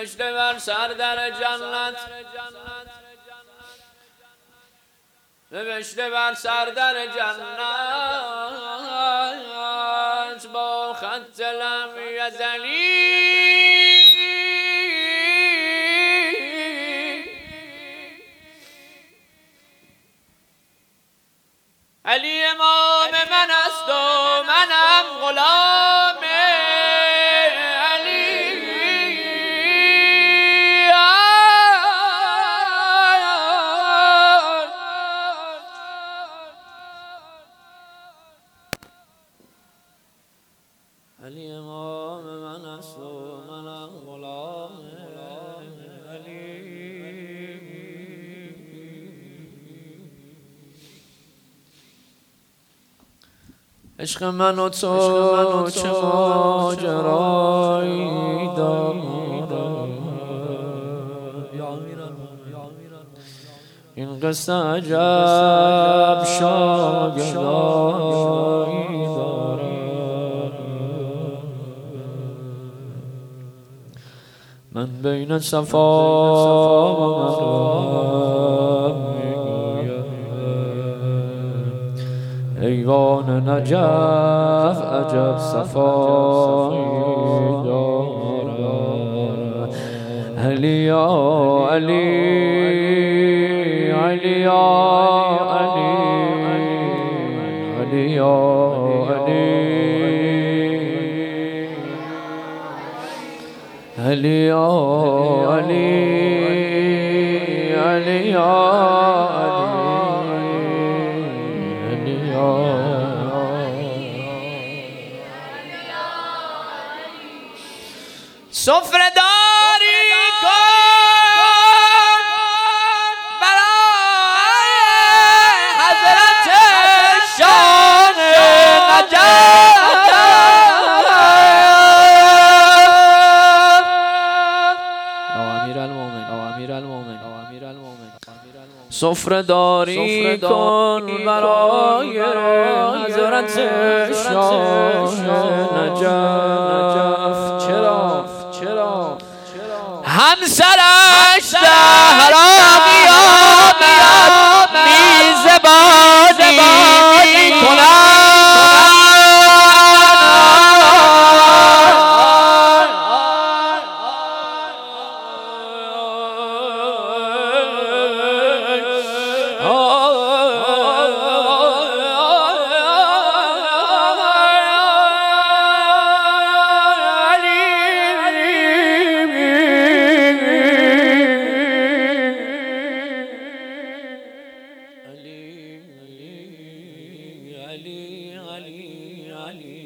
نوشته بر سر در جنت، نوشته بر سر در جنت با خط لم یزلی علی امام من است و منم غلام علی. علی امام من است و منم غلام علی. عشق من و تو چه ماجرایی داره، این قصه عجب شاگردایی داره. من بین صفا و مروه میگویم ایوان نجف عجب صفایی دارد. علی یا علی، علی یا علی، علی یا علی، علی یا علی، علی یا سفره داری کن برای حضرت شان نجف. سفره داری کن برای حضرت شان نجف. چرا همسرش دهرامی آمد میزبانی میکنند. Ali